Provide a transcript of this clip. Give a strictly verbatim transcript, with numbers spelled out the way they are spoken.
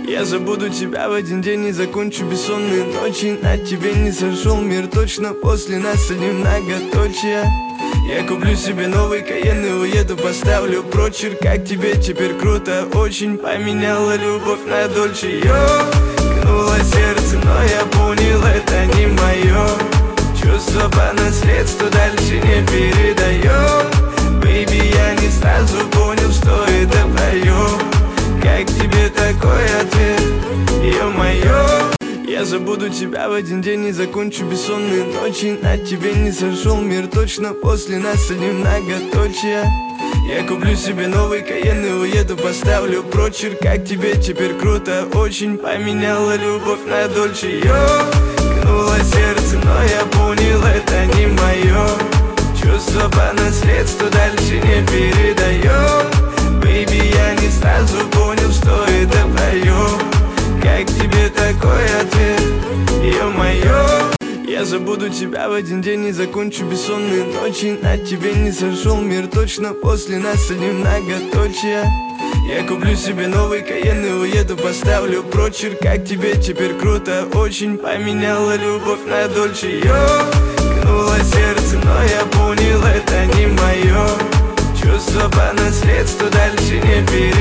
Я забуду тебя в один день и закончу бессонные ночи. На тебе не сошел мир точно, после нас одни многоточия. Я куплю себе новый Кайен и уеду, поставлю прочерк. Как тебе теперь круто, очень поменяла любовь на дольше. Ёкнуло сердце, но я понял, это не мое. Чувство по наследству дальше не передаем. Бэйби, я не сразу понял, что это проем. Как тебе такой ответ, ё-моё? Я забуду тебя в один день и закончу бессонные ночи. На тебе не сошел мир точно, после нас одни многоточия. Я куплю себе новый Кайен и уеду, поставлю прочерк. Как тебе теперь круто, очень поменяла любовь на дольше. Ёкнуло сердце, но я понял, это не мое. Чувство по наследству дальше не передаем. Бэйби, я не сразу понял, что это проем. Как тебе такой ответ, ё-моё? Я забуду тебя в один день и закончу бессонные ночи. На тебе не сошел мир точно, после нас одни многоточия. Я куплю себе новый Кайен и уеду, поставлю прочерк. Как тебе теперь круто, очень поменяла любовь на дольше. Ёкнуло сердце, но я понял, это не мое. Чувство по наследству дальше не передаем.